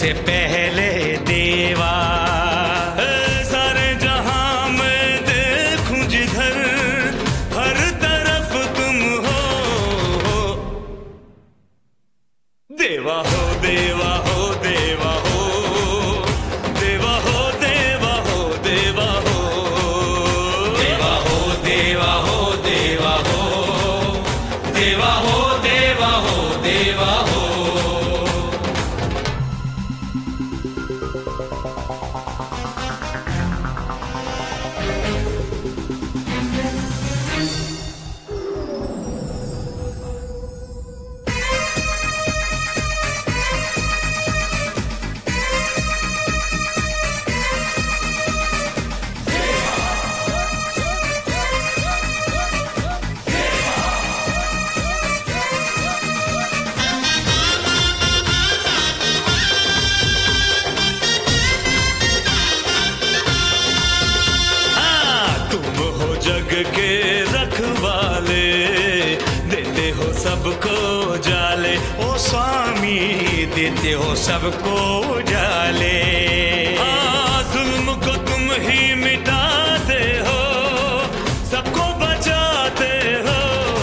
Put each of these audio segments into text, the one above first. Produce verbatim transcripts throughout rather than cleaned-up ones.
तुझसे पहले देवा। सारे जहां में देखूं जिधर, हर तरफ तुम हो। देवा हो देवा हो देवा हो, देवा हो देवा हो देवा हो, देवा हो देवा हो देवा हो, देवा हो देवा हो देवा हो। जग के रखवाले, देते हो सबको जाले। ओ स्वामी देते हो सबको जाले। हाँ, जुल्म को तुम ही मिटाते हो, सबको बचाते हो।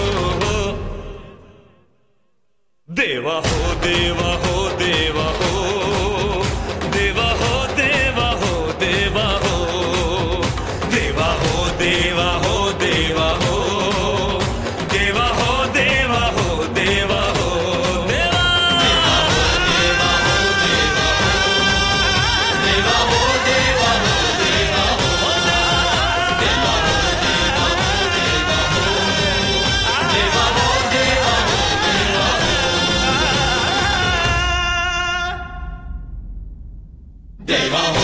देवा हो देवा हो देवा हो, देवा हो देवा हो देवा हो, देवा हो देवा हो देवा हो, देवा हो देवा हो देवा हो, देवा देवा हो देवा हो, देवा हो देवा हो देवा हो, देवा हो देवा हो देवा हो, देवा हो देवा हो देवा हो, देवा हो।